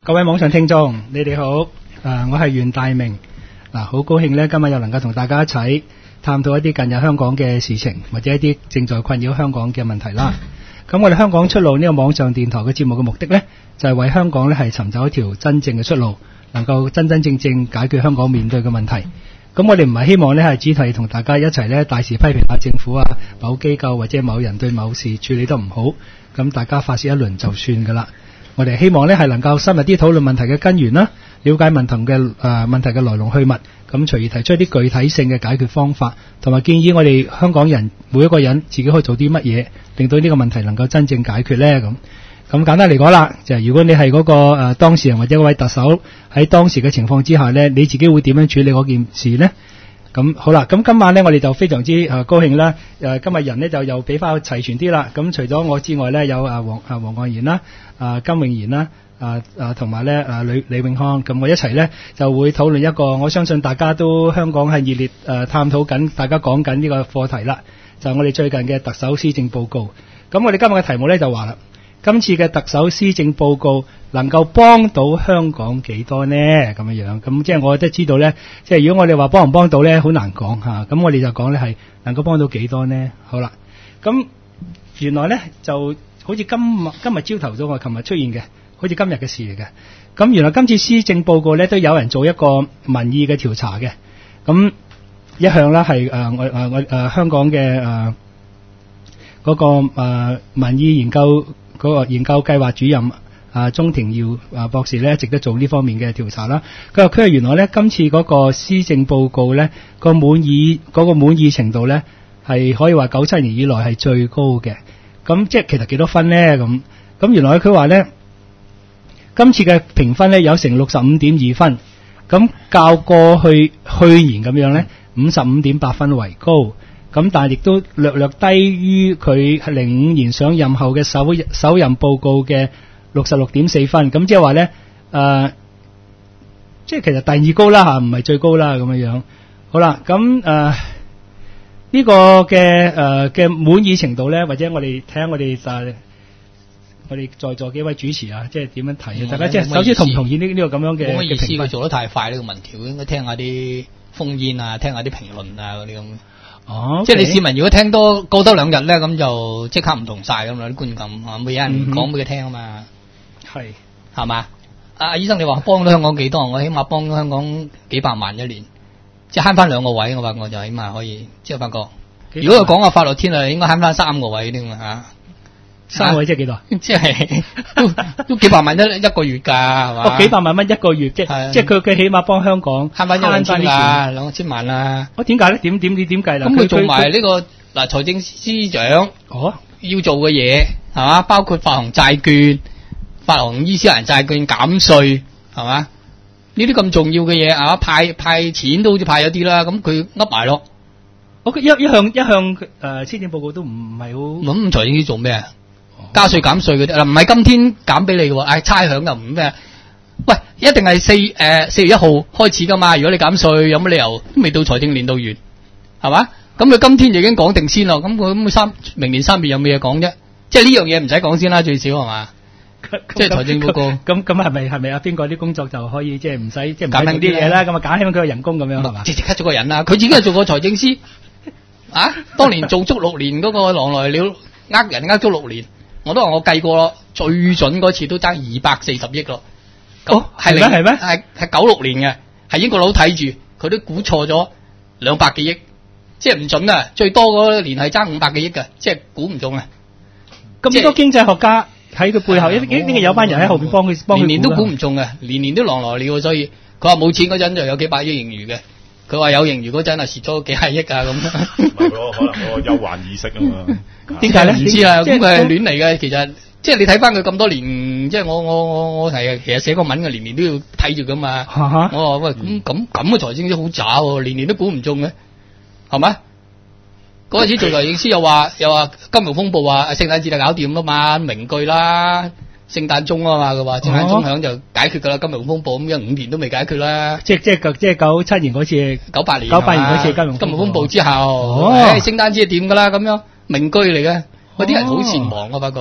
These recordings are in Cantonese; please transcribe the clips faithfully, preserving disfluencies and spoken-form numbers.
各位網上聽眾，你哋好，誒，我係袁大明，嗱，好高興咧，今日又能夠同大家一齊探討一啲近日香港嘅事情，或者一啲正在困擾香港嘅問題啦。咁我哋香港出路呢個網上電台嘅節目嘅目的呢，就係為香港呢係尋找一條真正嘅出路，能夠真真正正解決香港面對嘅問題。咁我哋唔係希望呢係只係同大家一齊呢大肆批評下政府啊、某機構或者某人對某事處理得唔好，咁大家發泄一輪就算噶啦。我哋希望呢係能夠深入啲討論問題嘅根源啦，了解問題嘅誒、呃、問題嘅來龍去脈，咁隨而提出一啲具體性嘅解決方法，同埋建議我哋香港人每一個人自己可以做啲乜嘢，令到呢個問題能夠真正解決呢。咁咁簡單嚟講啦，就係如果你係嗰、那個誒、呃、當事人或者嗰位特首喺當時嘅情況之下呢，你自己會點樣處理嗰件事呢？咁好啦，咁今晚呢，我哋就非常之誒、呃、高興啦！誒、呃、今日人呢，就又比較齊全啲啦。咁除咗我之外呢，有誒黃誒黃岸然啦、啊金永賢啦、啊啊同埋咧誒李李永康，咁我一齊呢，就會討論一個我相信大家都香港係熱烈誒、呃、探討緊，大家講緊呢個課題啦，就係、我哋最近嘅特首施政報告。咁我哋今日嘅題目呢，就話啦，今次嘅特首施政報告能夠幫到香港幾多呢？咁樣樣，咁即係我都知道呢，即係如果我哋話幫唔幫到呢，好難講吓。咁我哋就講呢係能夠幫到幾多呢？好啦，咁原來呢就好似今日今日朝頭早我琴日出現嘅，好似今日嘅事嚟嘅。咁原來今次施政報告呢都有人做一個民意嘅調查嘅。咁一向呢係誒我誒我誒香港嘅誒嗰個誒、呃、民意研究。嗰個研究計劃主任啊，鍾庭耀啊博士咧，一直都做呢方面嘅調查啦。佢話佢係原來咧，今次嗰個施政報告咧，個滿意嗰、嗰個滿意程度咧，係可以話九七年以來係最高嘅。咁即係其實幾多分咧？咁咁原來佢話咧，今次嘅評分咧有成六十五點二分，咁較過去去年咁樣咧，五十五點八分為高。咁但係亦都略略低於佢零五年上任後嘅首首任報告嘅六十六點四分，咁即係話咧誒，即係其實第二高啦吓，唔係最高啦咁樣樣。好啦，咁誒呢個嘅誒嘅滿意程度咧，或者我哋睇下我哋誒我哋在座幾位主持啊，即係點樣睇啊？大家即係首先同唔同意呢呢個咁樣嘅？ 冇乜意思，佢做得太快呢個民調，應該聽下啲烽煙啊，聽下啲評論啊嗰啲咁。 哦， 即係你市民如果聽多過多兩日咧，咁就即刻唔同晒咁啦啲觀感啊，會有人講俾佢聽啊嘛， 係係嘛？阿醫生你話幫到香港幾多？我起碼幫到香港幾百萬一年，即係慳翻兩個位，我發覺就起碼可以，即係發覺。如果佢講個法律天啊，應該慳翻三個位添啊嚇。 三個位即係幾多？ 即係都都幾百萬一一個月㗎，係嘛？ 哦，幾百萬蚊一個月，即係即係佢佢起碼幫香港慳翻一兩千啦，兩千萬啦。 我點解咧？點點點點計啦？ 咁佢做埋呢個嗱財政司長哦要做嘅嘢係嘛？包括發行債券、發行伊斯蘭債券減稅係嘛？呢啲咁重要嘅嘢啊，派派錢都好似派咗啲啦，咁佢噏埋咯。 我一一向一向誒施政報告都唔唔係好。 咁財政司做咩啊？加稅減稅嗰啲嗱，唔係今天減俾你嘅喎，唉差餉又唔咩？喂，一定係四誒四月一號開始噶嘛？如果你減稅，有乜理由都未到財政年度完，係嘛？咁佢今天就已經講定先咯，咁佢咁三明年三月有冇嘢講啫？即係呢樣嘢唔使講先啦，最少係嘛？即係財政報告。咁咁係咪係咪啊？邊個啲工作就可以即係唔使即係減輕啲嘢啦？咁啊減輕佢個人工咁樣係嘛？即即刻做個人啦，佢自己係做過財政司啊，當年做足六年嗰個狼來了，呃人呃足六年。我都話我計過咯，最準嗰次都爭二百四十億咯。哦，係咩？係咩？係係九六年嘅，係英國佬睇住，佢都估錯咗兩百幾億，即係唔準啊！最多嗰年係爭五百幾億嘅，即係估唔中啊！咁多經濟學家喺佢背後，一定係有班人喺後邊幫佢，幫佢年年都估唔中嘅，年年都狼來了，所以佢話冇錢嗰陣就有幾百億盈餘嘅，佢話有盈餘嗰陣啊蝕咗幾廿億啊咁。 唔係咯，可能嗰個憂患意識啊嘛。 點解咧？唔知啊，咁佢係亂嚟嘅。其實即係你睇翻佢咁多年，即係我我我我係其實寫個文嘅，年年都要睇住噶嘛。 Uh-huh. 我話喂，咁咁咁嘅財政司好渣喎，年年都估唔中嘅，係咪？嗰陣時做財政司又話又話金融風暴話聖誕節就搞掂啦嘛，名句啦，聖誕鐘啊嘛，佢話聖誕鐘響就解決噶啦，金融風暴咁樣五年都未解決啦。即係即係即係九七年嗰次，九八年九八年嗰次金融金融風暴之後，誒聖誕節係掂噶啦咁樣。名句嚟嘅，嗰啲人好善忘，我發覺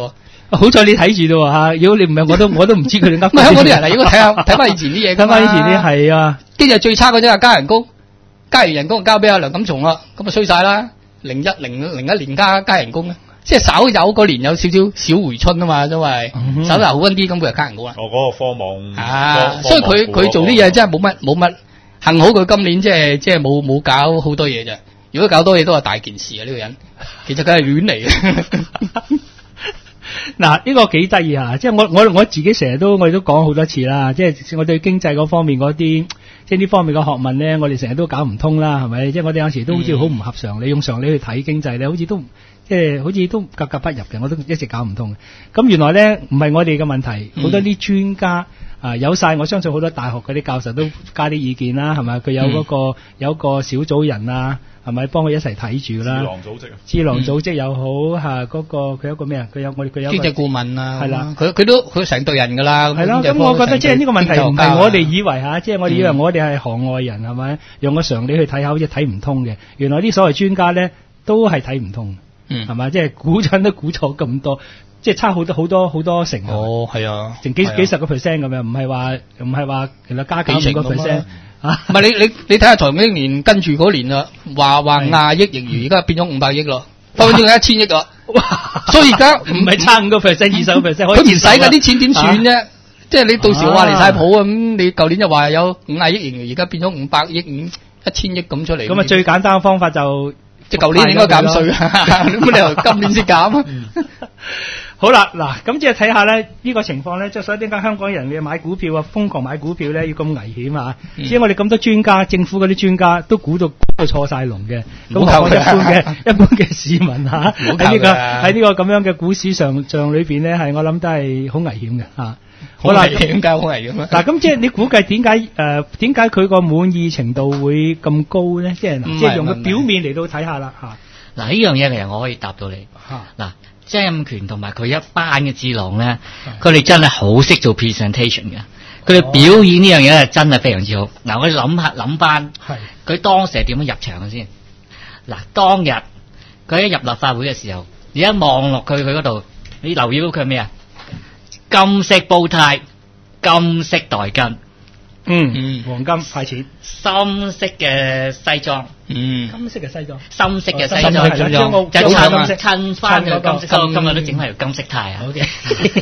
好彩你睇住咯嚇，如果你唔係我都我都唔知佢哋噏。 咁香港啲人係應該睇下睇翻以前啲嘢㗎嘛。 睇翻以前啲係啊， 跟住最差嗰啲係加人工，加完人工交俾阿梁錦松啦，咁啊衰晒啦。零一零零一年加加人工咧，即係稍有嗰年有少少小回春啊嘛，因為稍有好溫啲，咁佢就加人工啦。 哦，嗰個科網啊，所以佢佢做啲嘢真係冇乜冇乜，幸好佢今年即係即係冇冇搞好多嘢啫。如果搞多嘢都係大件事啊！呢個人其實佢係亂嚟嘅。 嗱，呢個幾得意啊！即係我我我自己成日都我哋都講好多次啦，即係我對經濟嗰方面嗰啲，即係呢方面嘅學問咧，我哋成日都搞唔通啦，係咪？即係我哋有時都好似好唔合常理，用常理去睇經濟咧，好似都即係好似都格格不入嘅，我都一直搞唔通。咁原來咧唔係我哋嘅問題，好多啲專家啊有晒，我相信好多大學嗰啲教授都加啲意見啦，係咪？佢有嗰個有個小組人啊。係咪幫佢一齊睇住啦？智囊組織啊，智囊組織又好嚇，嗰個佢有個咩啊？佢有我哋佢有經濟顧問啊， 係啦， 佢佢都佢成隊人㗎啦。 係啦，咁我覺得即係呢個問題唔係我哋以為嚇，即係我哋以為我哋係行外人係咪？用個常理去睇下，好似睇唔通嘅。原來啲所謂專家咧都係睇唔通，係咪？即係估準都估錯咁多，即係差好多好多好多成。 哦，係啊， 成幾幾十個 percent 咁樣，唔係話唔係話其實加減五個 percent。啊， 唔係你你你睇下財經年跟住嗰年啦，話話廿億盈餘，而家變咗五百億咯，分分鐘一千億咯。哇！所以而家唔係差五個 percent、二十個 percent， 佢唔使㗎啲錢點算啫？即係你到時話離晒譜啊！咁你舊年就話有五廿億盈餘，而家變咗五百億、五一千億咁出嚟。 咁啊，最簡單嘅方法就即係舊年應該減稅啊，咁你又今年先減啊？ 好啦，嗱，咁即係睇下咧呢個情況咧，即係所以點解香港人嘅買股票啊，瘋狂買股票咧，要咁危險啊？ 嗯、 即係我哋咁多專家，政府嗰啲專家都估到估到錯晒龍嘅，咁我一般嘅一般嘅市民嚇喺呢個喺呢個咁樣嘅股市上上裏邊咧，係我諗都係好危險嘅嚇。 好危險，點解好危險啊？ 嗱，咁即係你估計點解誒點解佢個滿意程度會咁高咧？即係即係用個表面嚟到睇下啦嚇。 嗱，呢樣嘢其實我可以答到你嗱。張權同埋佢一班嘅智囊咧，佢哋真係好識做 presentation 嘅，佢哋表演呢樣嘢係真係非常之好。嗱，我哋諗下諗翻，佢當時係點樣入場嘅先？嗱，當日佢一入立法會嘅時候，你一望落去佢嗰度，你留意到佢係咩啊？金色煲呔，金色袋巾， 嗯嗯，黃金派錢， 深色嘅西裝。 嗯， 金色嘅西裝， 深色嘅西裝，就襯襯翻個金色，今日都整翻條金色呔啊！ 好嘅，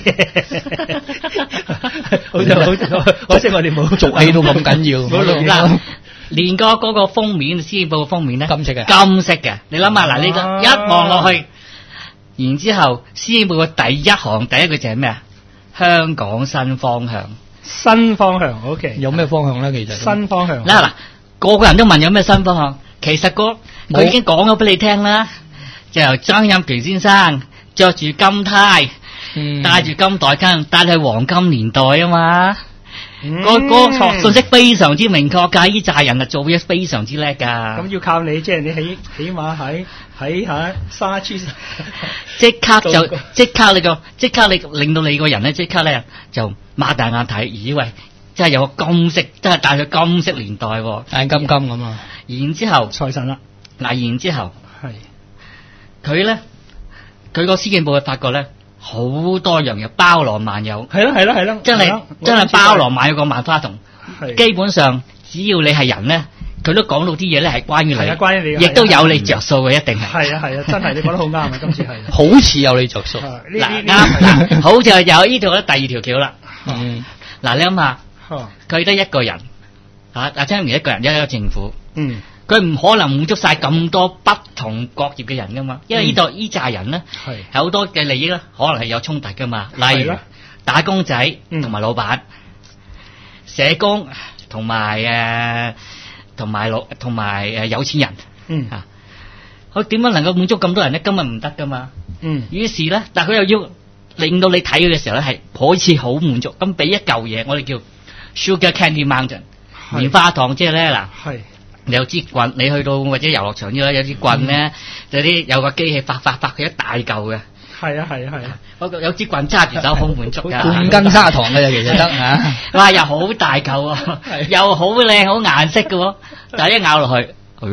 好就好，可惜我哋冇做戲到咁緊要。 嗱，連個嗰個封面，施政報告封面咧， 金色嘅， 金色嘅，你諗下嗱，呢個一望落去，然之後施政報告第一行第一句就係咩啊？香港新方向， 新方向 ，OK， 有咩方向咧？其實新方向， 嗱嗱，個個人都問有咩新方向。其實個佢已經講咗俾你聽啦，就由張蔭權先生着住金呔， 嗯、 戴住金袋巾，戴係黃金年代啊嘛。 嗯、 個個信息非常之明確㗎，呢扎人啊做嘢非常之叻㗎。 咁要靠你，即係你起起碼喺喺嚇沙村， 即刻就即刻你個即刻你令到你個人咧即刻咧就擘大眼睇，以為真係有個金色，真係戴咗金色年代喎， 眼金金咁啊！ 然之後財神啦， 嗱，然之後係佢咧，佢個施政報告發覺咧，好多樣嘢包羅萬有， 係咯係咯係咯， 真係真係包羅萬有個萬花筒。基本上只要你係人咧，佢都講到啲嘢咧係關於你， 係關於你， 亦都有你着數嘅，一定係。 係啊係啊，真係你講得好啱啊！今次係好似有你着數。 嗱啱嗱，好似有呢條咧第二條橋啦。 嗯， 嗱你諗下，佢得一個人。啊！阿張明一個人，一個政府， 嗯， 佢唔可能滿足晒咁多不同國業嘅人噶嘛，因為呢度呢扎人咧係好多嘅利益咧，可能係有衝突噶嘛，例如打工仔同埋老闆、社工同埋誒同埋老同埋誒有錢人， 嗯啊，佢點樣能夠滿足咁多人咧？根本唔得噶嘛， 嗯，於是咧，但係佢又要令到你睇佢嘅時候咧係好似好滿足，咁俾一嚿嘢，我哋叫 Sugar Candy Mountain。棉花糖即係咧嗱，你有支棍，你去到或者遊樂場之類有支棍咧，有啲有個機器發發發佢一大嚿嘅， 係啊係啊係啊， 嗰個有支棍揸住手好滿足㗎， 半斤砂糖嘅其實得嚇， 哇又好大嚿喎，又好靚好顏色嘅喎，但係一咬落去，係咯，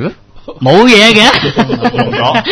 冇嘢嘅。 用咗。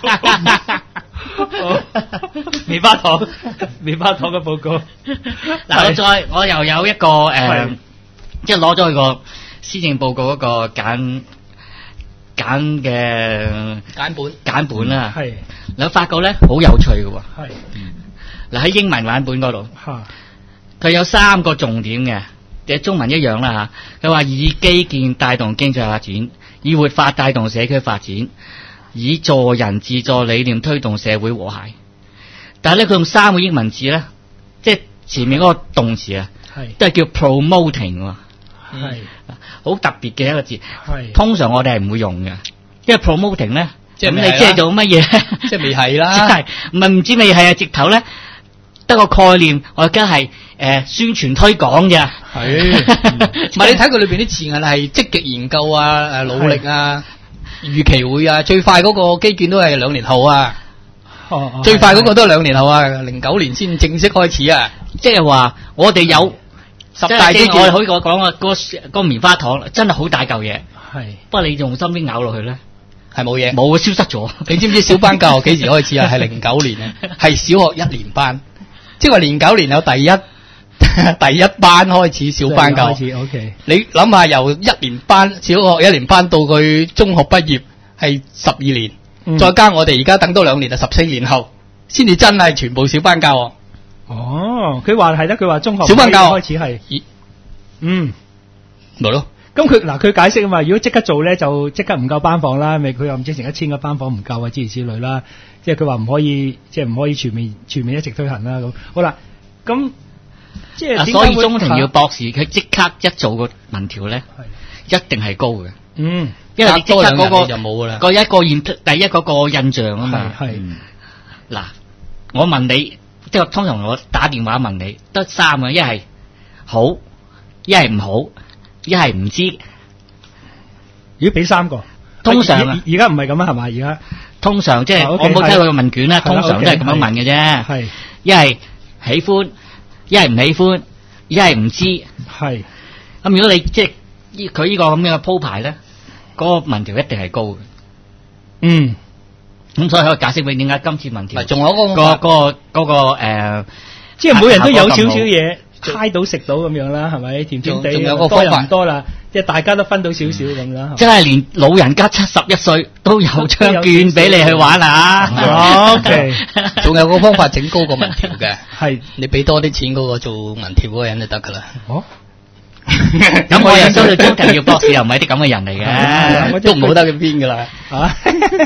棉花糖，棉花糖嘅報告。 嗱，我再我又有一個誒、呃係， 即係攞咗佢個施政報告嗰個簡簡嘅簡本簡本啦。 係你發覺咧好有趣嘅喎。 係嗱，喺英文版本嗰度， 嚇佢有三個重點嘅，即係中文一樣啦嚇。佢話以基建帶動經濟發展，以活法帶動社區發展，以助人自助理念推動社會和諧。但係咧，佢用三個英文字咧，即係前面嗰個動詞啊， 係都係叫 promoting 喎， 係好特別嘅一個字。 係通常我哋係唔會用嘅，因為 promoting 咧，咁你即係未係啦即係做乜嘢？ 即係未係即啦。 係唔係唔知未係啊？直頭咧得個概念，我而家係誒宣傳推廣啫。 係，唔係你睇佢裏邊啲字眼係積極研究啊、誒努力啊、預期會啊，最快嗰個基建都係兩年後啊， 哦哦最快嗰個都係兩年後啊，零九年先正式開始啊， 即係話我哋有十大基即係我哋建可以講講啊，個個棉花糖真係好大嚿嘢， 係不過你用心啲咬落去咧， 係冇嘢。 冇啊，消失咗。 你知唔知小班教學幾時開始啊？係零九年啊，係小學一年班，即係話零九年有第一第一班開始小班教學。 開始 OK 你諗下，由一年班小學一年班到佢中學畢業係十二年， 嗯再加我哋而家等多兩年就十四年後，先至真係全部小班教學。 哦，佢話係啦，佢話中學小班教學開始係咦嗯。 咪咯， 咁佢嗱佢解釋啊嘛，如果即刻做咧就即刻唔夠班房啦，咪佢又唔知成一千個班房唔夠啊，諸如此類啦。即係佢話唔可以，即係唔可以全面全面一直推行啦。咁好啦，咁即係啊， 點解會所以鍾庭耀嚇博士佢即刻一做個民調咧，一定係高嘅， 嗯因為你即刻嗰、 隔多兩日個你就冇㗎啦個一個印第一嗰個印象啊嘛。 係係嗱，我問你，即係通常我打電話問你，得三個，一係好，一係唔好，一係唔知。 如果俾三個， 通常啊而而家唔係咁啊，係嘛？而家通常即係啊我 ，OK， 冇睇過個問卷啦， 係啦通常都係咁樣問嘅啫。 係一係喜歡，一係唔喜歡，一係唔知。 係咁如果你即係依佢呢個咁樣嘅鋪排咧，嗰、個民調一定係高嘅。 嗯咁所以可以解釋俾點解今次民調咪仲有嗰個個嗰個嗰個誒， 即係每人都有少效果咁好少嘢猜到食到咁樣啦，係咪？甜甜地仲仲有個多又方法唔多啦，即係大家都分到少少咁啦。 真係連老人家七十一歲都有張券俾你去玩啊！ 哦，OK 仲有個方法整高個民調嘅， 係你俾多啲錢嗰個做民調嗰個人就得㗎啦。 哦。 咁我又相信鍾庭耀博士又唔係啲咁嘅人嚟啊嘅。 都唔好得佢邊㗎啦。 啊！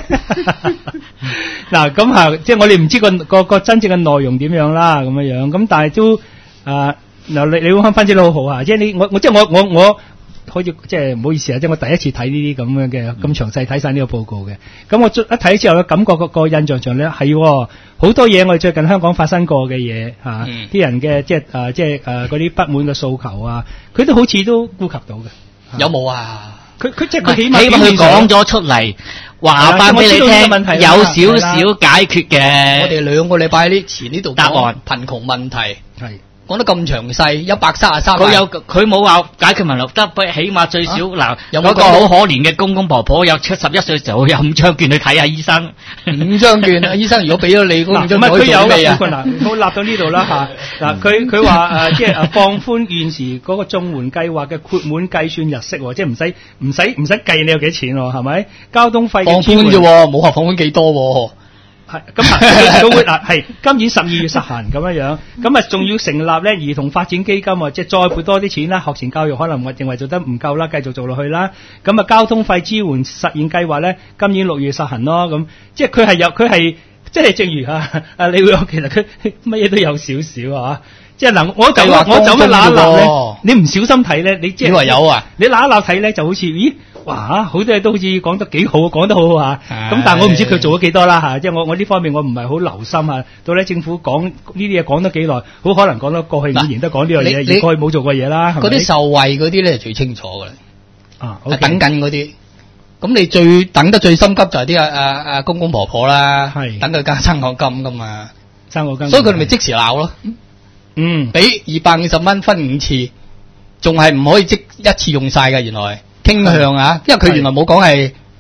嗱，咁啊，即係我哋唔知個個個真正嘅內容點樣啦，咁樣樣，咁但係都啊，嗱，你你分分析得好好啊！即係你我我即係我我我，好似即係唔好意思啊，即係我第一次睇呢啲咁樣嘅咁詳細睇晒呢個報告嘅。咁我一睇之後咧，感覺個個印象上咧係好多嘢，我哋最近香港發生過嘅嘢嚇，啲、 嗯人嘅即係誒即係誒嗰啲不滿嘅訴求啊，佢都好似都顧及到嘅。 有冇啊？ 佢佢即係佢起起碼佢碼表面上講咗出嚟，話翻俾你係啦我知道呢個問聽， 題啦有少少解決嘅。 我哋兩個禮拜呢前呢度答案貧窮問題係。 講得咁詳細，一百三十三佢有佢冇話解決問題，得不起碼最少嗱， 有冇有個講好可憐嘅公公婆婆，有七十一歲嘅時候有五張券去睇下醫生。 五張券啊！醫生如果俾咗你嗰五張券可以唔係佢有做咩啊？ 嘅嗱，我立到呢度啦嚇。嗱，佢佢話誒，即係誒放寬現時嗰個綜援計劃嘅豁免計算日式喎，即係唔使唔使唔使計你有幾錢喎，係咪？交通費嘅放支援寬啫喎，冇話放寬幾多喎。 係咁啊，佢會嗱係今年十二月實行咁樣樣，咁啊仲要成立咧兒童發展基金啊，即係再撥多啲錢啦。學前教育可能我認為做得唔夠啦，繼續做落去啦。咁啊交通費支援實現計劃咧，今年六月實行咯。咁即係佢係有佢係即係正如啊啊，你會其實佢乜嘢都有少少啊。即係嗱，我就計劃我就咁揦一揦咧喎， 你唔小心睇咧，你即係以為有啊？ 你揦一揦睇咧，就好似咦，哇！好多嘢都好似講得幾好，講得好好啊！咁係但係我唔知佢做咗幾多啦嚇，即係我我呢方面我唔係好留心啊。到底政府講呢啲嘢講得幾耐，好可能講得過去五年都講呢樣嘢， 你而過去冇做過嘢啦，係咪嗰啲受惠嗰啲咧係最清楚㗎啦， 啊係等緊嗰啲。咁你最等得最心急就係啲啊啊啊公公婆婆啦， 係等佢加生果金㗎嘛， 生果金， 所以佢哋咪即時鬧咯。 嗯俾二百五十蚊分五次，仲係唔可以即一次用晒嘅。原來傾向啊，因為佢原來冇講係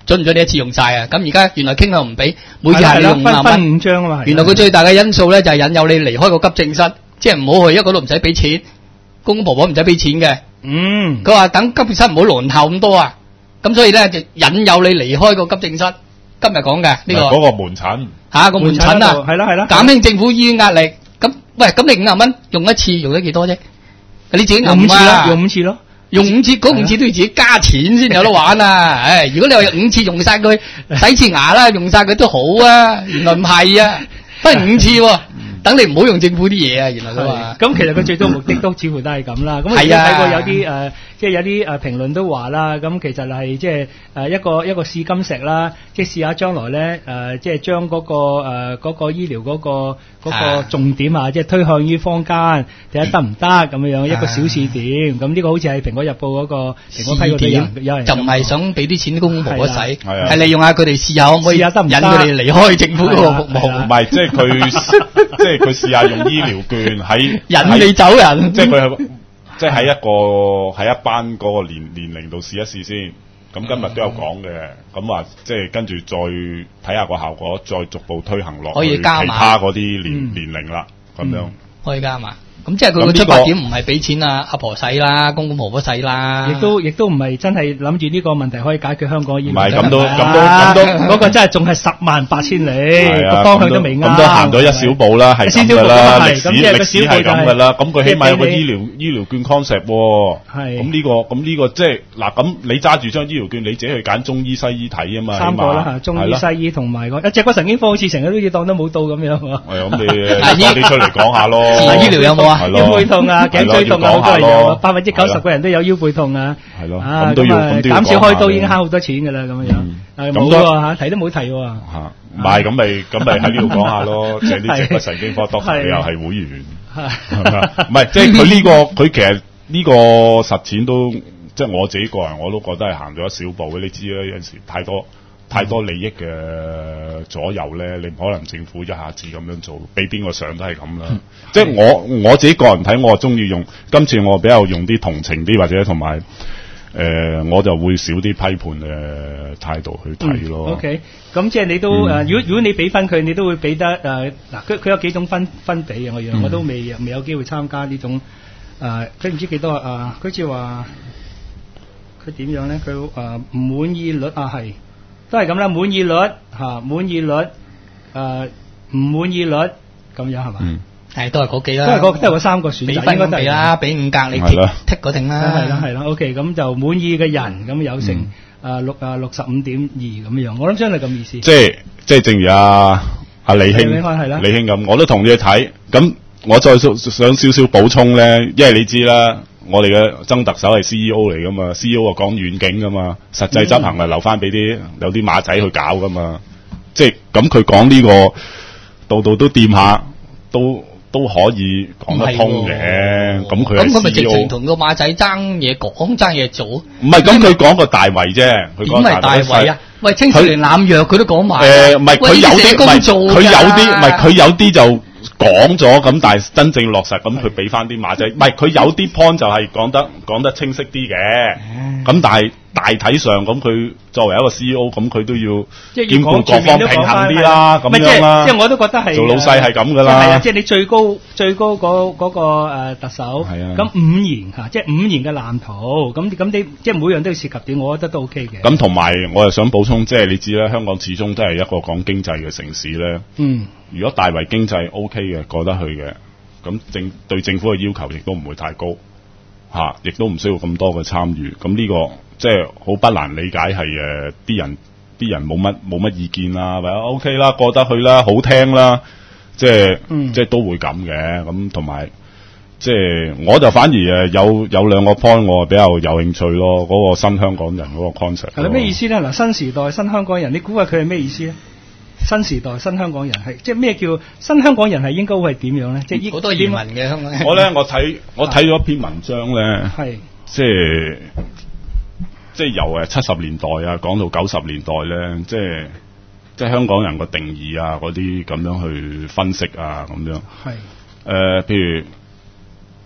準唔準你一次用晒啊？咁而家原來傾向唔俾，每次係你用五萬分蚊。 五張啊嘛。 原來佢最大嘅因素咧就係引誘你離開個急症室，即係唔好去，因為嗰度唔使俾錢，公公婆婆唔使俾錢嘅。 嗯。 佢話等急症室唔好輪候咁多啊，咁所以咧就引誘你離開個急症室。今日講嘅呢個嗰個門診嚇個門診啊， 係啦係啦， 減輕政府醫院壓力。咁喂，咁你五十蚊用一次用得幾多啫？你自己用五次啊， 咯，用五次咯。 用五次，嗰五次都要自己加錢先有得玩啊！唉，如果你話五次用晒佢，洗次牙啦，用晒佢都好啊。原來唔係啊，不如五次喎。等你唔好用政府啲嘢啊！原來佢話。 咁其實佢最終目的都似乎都係咁啦。咁我而家睇過有啲誒，即係有啲誒評論都話啦。咁其實係即係誒一個一個試金石啦，即係試下將來咧誒，即係將嗰個誒嗰個醫療嗰個嗰個重點啊，即係推向於坊間，睇下得唔得咁樣一個小試點。咁呢個好似係《蘋果日報》嗰個蘋果批嗰啲人有人就唔係想俾啲錢啲公公婆婆使， 係係利用下佢哋試下可唔可以引佢哋離開政府嗰個服務。 唔係，即係佢即係佢試下用醫療券喺引你走人， 即係佢係即係喺一個喺一班嗰個年年齡度試一試先。咁今日都有講嘅，咁話即係跟住再睇下個效果，再逐步推行落去其他嗰啲年年齡啦，咁樣可以加嘛？咁即係佢個出發點唔係俾錢啊阿婆使啦，公公婆婆使啦， 亦都亦都唔係真係諗住呢個問題可以解決香港嘅醫療。 唔係咁都咁都咁都嗰個真係仲係十萬八千里，個方向都未啱。 咁都行咗一小步啦，係咁噶啦，歷史歷史係咁噶啦。咁佢起碼有個醫療醫療券 concept 喎。係。咁呢個咁呢個即係嗱，咁你揸住張醫療券，你自己去揀中醫西醫睇啊嘛。 三個啦嚇，中醫西醫同埋個一隻骨神經科好似成日都要當都冇到咁樣喎。 係咁你攞啲出嚟講下咯。 醫療有冇啊？ 腰背痛啊，頸椎痛啊，好多人有，百分之九十個人都有腰背痛啊。 係咯， 咁都要咁都要減少開刀已經慳好多錢㗎啦，咁樣。咁冇喎嚇，提都冇提喎。 嚇，唔係咁咪咁咪喺呢度講下咯，請啲脊骨神經科 doctor 你又係會員，唔係即係佢呢個佢其實呢個實踐都即係我自己個人我都覺得係行咗一小步嘅，你知啦，有陣時太多。太多利益嘅左右咧，你唔可能政府一下子咁樣做，俾邊個上都係咁啦。嗯、即係我我自己個人睇，我係中意用今次我比較用啲同情啲，或者同埋誒，我就會少啲批判嘅態度去睇咯。 嗯、OK，咁即係你都誒、嗯呃，如果如果你俾分佢，你都會俾得誒嗱，佢、呃、佢有幾種分分比嘅，我樣、嗯、我都未未有機會參加呢種誒，佢、呃、唔知幾多啊？佢好似話佢點樣咧？佢誒唔滿意率啊係。都係咁啦，滿意率嚇，滿意率誒唔滿意率咁樣係嘛？嗯， 係都係嗰幾啦， 都係嗰都係嗰三個選擇，應該都係啦， 俾五格你剔剔嗰定啦， 係啦係啦 ，OK，咁就滿意嘅人咁有成誒六誒六十五點二咁樣，我諗真係咁意思。 即係即係正如阿阿李兄李兄咁，我都同你睇。咁我再想少少補充咧，因為你知啦。我哋嘅曾特首係 C E O 嚟噶嘛 ，C E O 啊講遠景噶嘛，實際執行咪留翻俾啲有啲馬仔去搞噶嘛，即係咁佢講呢個度度都掂下，都都可以講得通嘅。咁佢咁佢咪直情同個馬仔爭嘢講，爭嘢做？ 唔係，咁佢講個大圍啫，佢講大圍。點係大圍啊？喂，青少年濫藥佢都講埋。 誒，唔係佢有啲，唔係佢有啲，唔係佢有啲就。講咗咁，但係真正落實咁，佢俾翻啲馬仔，唔係佢有啲 point 就係講得講得清晰啲嘅。咁、嗯、但係大體上咁，佢作為一個 C E O，咁佢都要兼顧各方平衡啲啦，咁樣啦。 即係我都覺得係做老細係咁噶啦。 係啊，即係你最高最高嗰嗰、嗰個、呃、特首，咁、啊、五年嚇，即係五年嘅藍圖，咁咁你即係每樣都要涉及點，我覺得都 OK 嘅。 咁同埋我又想補充，即係你知啦，香港始終都係一個講經濟嘅城市咧。嗯。如果大圍經濟 OK 嘅過得去嘅，咁政對政府嘅要求亦都唔會太高，嚇、啊，亦都唔需要咁多嘅參與。咁呢、這個即係好不難理解，係誒啲人啲人冇乜冇乜意見啦，或者 OK 啦，過得去啦，好聽啦，即係、嗯、即係都會咁嘅。咁同埋即係我就反而誒有有兩個 point 我比較有興趣咯，嗰、那個新香港人嗰個 concept。 係咩意思咧？嗱，新時代新香港人，你估下佢係咩意思咧？新時代新香港人係即係咩叫新香港人係應該會係點樣咧？即係好多移民嘅香港人。 我咧我睇我睇咗一篇文章咧，係即係即係由誒七十年代啊講到九十年代咧，即係即係香港人個定義啊嗰啲咁樣去分析啊咁樣。係誒、呃，譬如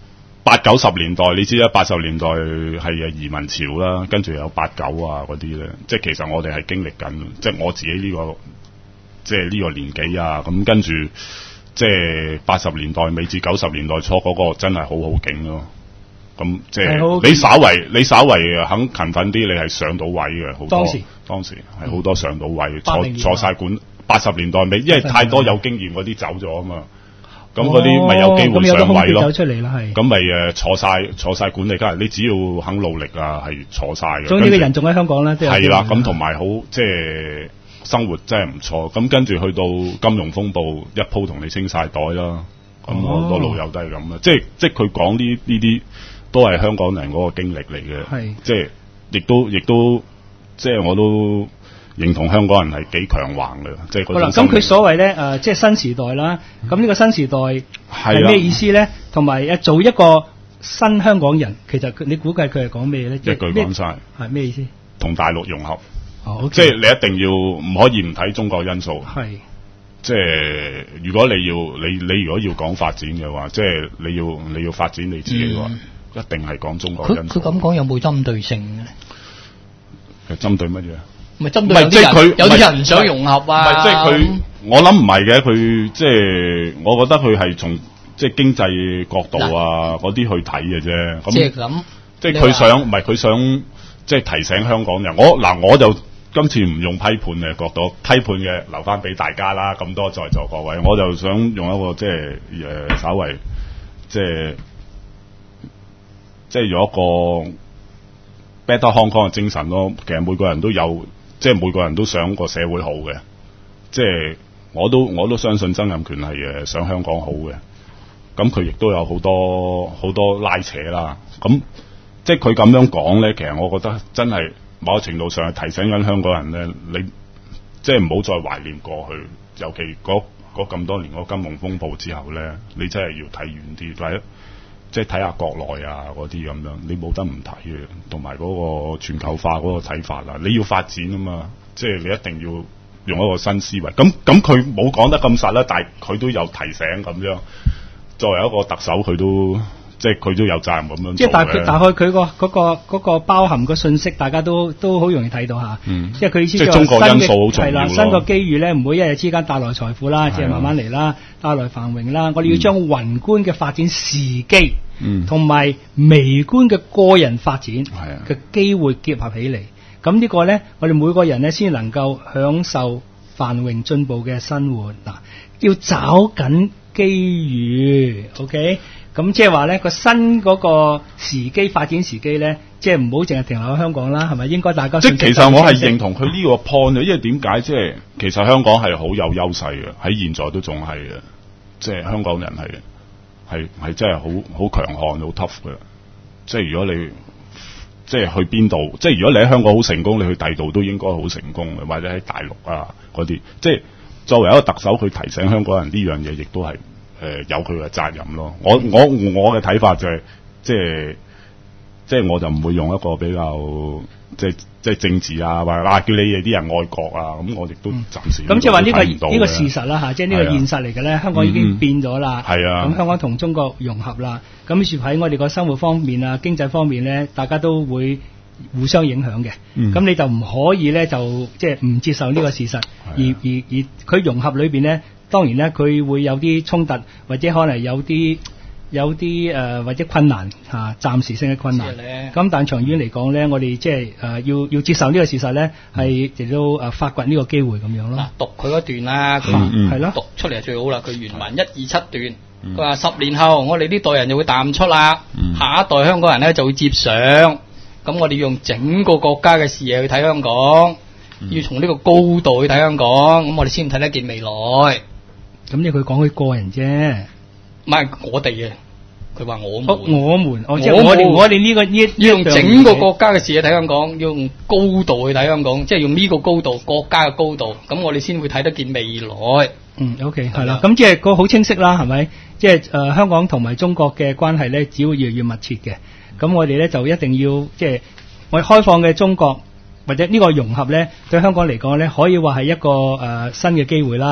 八九十年代你知啦，八十年代係移民潮啦，跟住有八九啊嗰啲咧，即係其實我哋係經歷緊，即係我自己呢、這個即係呢個年紀啊，咁跟住即係八十年代尾至九十年代初嗰個真係好好勁咯。咁即係你稍為你稍為肯勤奮啲，你係上到位嘅好多。當時當時係好多上到位，嗯、坐坐曬管。八十年代尾，因為太多有經驗嗰啲走咗啊嘛，咁嗰啲咪有機會上位咯。咁咪誒坐晒坐晒管理階，你只要肯努力啊，係坐晒嘅。總之個人仲喺香港啦，係啦，咁同埋好即係生活真係唔錯。咁跟住去到金融風暴一鋪同你清晒袋啦，咁好多老友都係咁啦。即係即係佢講呢呢啲都係香港人嗰個經歷嚟嘅，即係亦都亦都即係我都。認同香港人係幾強橫嘅，即係嗰種。好啦，咁佢所謂咧誒，即係新時代啦。咁呢個新時代係咩意思咧？同埋誒做一個新香港人，其實你估計佢係講咩咧？一句講晒係咩意思？同大陸融合。哦，即係你一定要唔可以唔睇中國因素。係。即係如果你要你你如果要講發展嘅話，即係你要你要發展你自己嘅話，嗯、一定係講中國因素。佢佢咁講有冇針對性嘅？係針對乜嘢？唔係針對有啲人，有啲人唔想融合啊！唔係即係佢，我諗唔係嘅，佢即係我覺得佢係從即係經濟角度啊嗰啲去睇嘅啫。咁即係咁，即係佢想唔係佢想即係提醒香港人。我嗱我就今次唔用批判嘅角度，批判嘅留翻俾大家啦。咁多在座各位，我就想用一個即係誒稍微即係即係有一個 Better Hong Kong 嘅精神咯。其實每個人都有。即係每個人都想個社會好嘅，即係我都我都相信曾蔭權係誒想香港好嘅，咁佢亦都有好多好多拉扯啦。咁即係佢咁樣講咧，其實我覺得真係某程度上係提醒緊香港人咧，你即係唔好再懷念過去，尤其嗰嗰咁多年嗰金融風暴之後咧，你真係要睇遠啲，或者即係睇下國內啊嗰啲咁樣，你冇得唔睇嘅，同埋嗰個全球化嗰個睇法啦。你要發展啊嘛，即係你一定要用一個新思維。咁咁佢冇講得咁實啦，但係佢都有提醒咁樣。作為一個特首，佢都即係佢都有責任咁樣。即係大佢大概佢個嗰個嗰個包含個信息，大家都都好容易睇到嚇。嗯，即係佢意思就係中國因素好重要咯。係啦，新個機遇咧，唔會一日之間帶來財富啦，即係慢慢嚟啦，帶來繁榮啦。我哋要將宏觀嘅發展時機。嗯，同埋微觀嘅個人發展嘅機會結合起嚟，咁呢個咧，我哋每個人咧先能夠享受繁榮進步嘅生活。嗱，要找緊機遇 ，OK？咁即係話咧個新嗰個時機發展時機咧，即係唔好淨係停留喺香港啦，係咪？應該大家即係其實我係認同佢呢個 point 嘅，因為點解即係其實香港係好有優勢嘅，喺現在都仲係嘅，即係香港人係。係係真係好好強悍好 tough 嘅，即係如果你即係去邊度，即係如果你喺香港好成功，你去第度都應該好成功嘅，或者喺大陸啊嗰啲，即係作為一個特首，去提醒香港人呢樣嘢，亦都係誒有佢嘅責任咯。我我我嘅睇法就係、是、即係即係我就唔會用一個比較即係即係政治啊，或者啊叫你哋啲人愛國啊，咁我亦都暫時咁即係話呢個呢、呢個事實啦嚇，即係呢個現實嚟嘅咧。香港已經變咗啦，係啊，咁香港同中國融合啦，咁於是喺我哋個生活方面啊、經濟方面咧，大家都會互相影響嘅。咁、嗯、你就唔可以咧就即係唔接受呢個事實，而而而佢融合裏邊咧，當然咧佢會有啲衝突，或者可能有啲。有啲誒、呃、或者困難嚇、啊，暫時性嘅困難。咁但長遠嚟講咧，我哋即係誒要要接受呢個事實咧，係亦都誒發掘呢個機會咁樣咯。嗱，讀佢嗰段啦，佢係咯，讀出嚟係最好啦。佢原文一二七段，佢話、嗯、十年後我哋呢代人就會淡出啦、嗯，下一代香港人咧就會接上。咁我哋用整個國家嘅視野去睇香港，嗯、要從呢個高度去睇香港，咁我哋先睇得見未來。咁你佢講佢個人啫，唔係我哋嘅。佢話我們，哦、我們，哦、即係我哋，我哋呢、這個呢，要用整個國家嘅視野睇香港，要用高度去睇香港，即係用呢個高度，國家嘅高度，咁我哋先會睇得見未來。嗯 ，OK， 係啦，咁即係個好清晰啦，係咪？即係誒、呃，香港同埋中國嘅關係咧，只會越嚟越密切嘅。咁我哋咧就一定要即係我哋開放嘅中國，或者呢個融合咧，對香港嚟講咧，可以話係一個誒、呃、新嘅機會啦。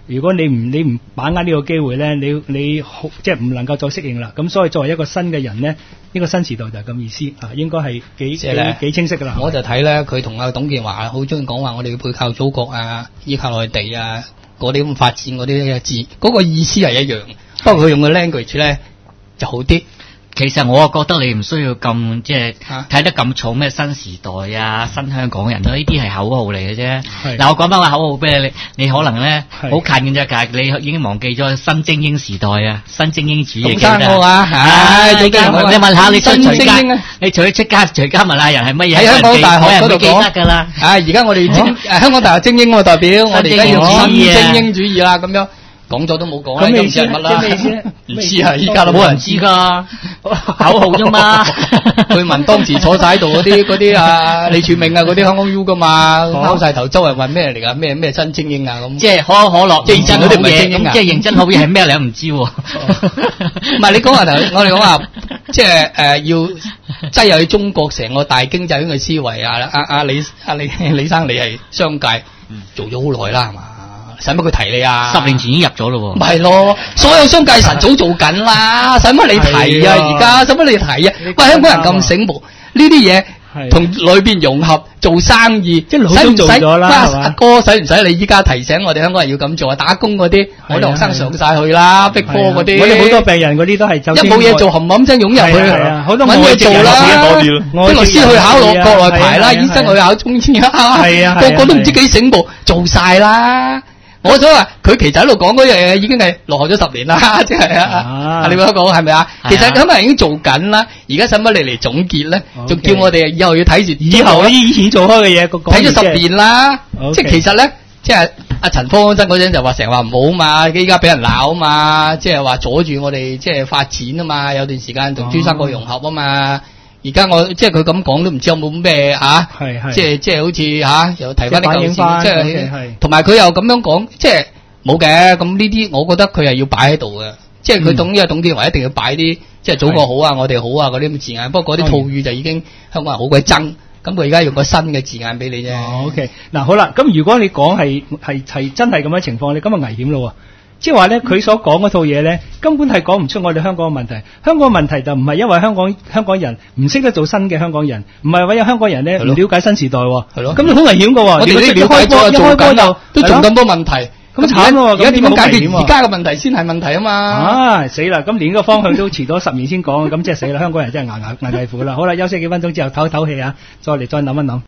如果你唔你唔把握呢個機會咧，你你好即係唔能夠再適應啦。咁所以作為一個新嘅人咧，呢、呢個新時代就係咁意思啊，應該係幾幾幾清晰㗎啦。 我就睇咧，佢同阿董建華好中意講話，我哋要背靠祖國啊，依靠內地啊，嗰啲咁發展嗰啲字，嗰、嗰個意思係一樣，不過佢用嘅 language 咧就好啲。 其實我覺得你唔需要咁即係睇得咁重咩新時代啊、新香港人咯，呢啲係口號嚟嘅啫。嗱，我講翻個口號俾你，你可能咧好近嘅啫，但係你已經忘記咗新精英時代啊、新精英主義嘅。 董生我啊，唉， 你問下你出隨街，你除咗出街隨街問下人係乜嘢？ 喺香港大學嗰度記得㗎啦。 啊，而家我哋精誒香港大學精英喎代表，我哋而家用新精英主義啦，咁樣。講咗都冇講啦，咁唔知係乜啦？唔知啊，依家都冇人知㗎，口號啫嘛。去問當時坐晒喺度嗰啲嗰啲啊李柱銘啊嗰啲香港 U 㗎嘛，拗晒頭周圍問咩嚟㗎？咩咩新精英啊咁。即係可口可樂，即係以前嗰啲唔係精英啊。即係認真好嘢係咩你都唔知喎。唔係你講話頭，我哋講話即係誒要擠入去中國成個大經濟圈嘅思維啊！阿阿李阿李李生你係商界做咗好耐啦係嘛？使乜佢提你啊？十年前已經入咗咯喎。咪係咯，所有商界神早做緊啦，使乜你提啊？而家使乜你提啊？喂，香港人咁醒目，呢啲嘢同裏邊融合做生意，即係老都做咗啦。阿哥使唔使你依家提醒我哋香港人要咁做啊？打工嗰啲，我哋學生上晒去啦，逼科嗰啲。 我哋好多病人嗰啲都係就一冇嘢做，冚冚聲湧入去，揾嘢做啦。啲律師去考落國內牌啦，醫生去考中醫啦，個個都唔知幾醒目，做晒啦。我想話佢其實喺度講嗰樣嘢已經係落後咗十年啦，即係啊！你覺得講係咪啊？其實香港人已經做緊啦，而家使乜你嚟總結咧？仲叫我哋以後要睇住以後以前做開嘅嘢， 睇咗十年啦。即係其實咧，即係阿陳方真嗰陣就話成日話唔好嘛，依家俾人鬧啊嘛，即係話阻住我哋即係發展啊嘛，有段時間同珠三角融合啊嘛。而家我即係佢咁講都唔知有冇咩嚇，即係即係好似嚇又提翻啲舊事，即係同埋佢又咁樣講，即係冇嘅。咁呢啲我覺得佢係要擺喺度嘅，即係佢董因為董建華一定要擺啲即係祖國好啊、我哋好啊嗰啲咁字眼。不過嗰啲套語就已經香港人好鬼憎，咁佢而家用個新嘅字眼俾你啫。 哦 OK，嗱好啦，咁如果你講係係係真係咁樣情況，你咁啊危險咯喎！即係話咧，佢所講嗰套嘢咧，根本係講唔出我哋香港嘅問題。香港問題就唔係因為香港香港人唔識得做新嘅香港人，唔係話有香港人咧唔了解新時代喎。係咯，咁就好危險㗎喎。我哋都了解咗，做緊就都仲咁多問題， 咁慘喎。 而家點樣解決而家嘅問題先係問題啊嘛？ 啊死啦！咁連個方向都遲咗十年先講，咁即係死啦！香港人真係捱捱捱捱苦啦。好啦，休息幾分鐘之後唞一唞氣啊，再嚟再諗一諗。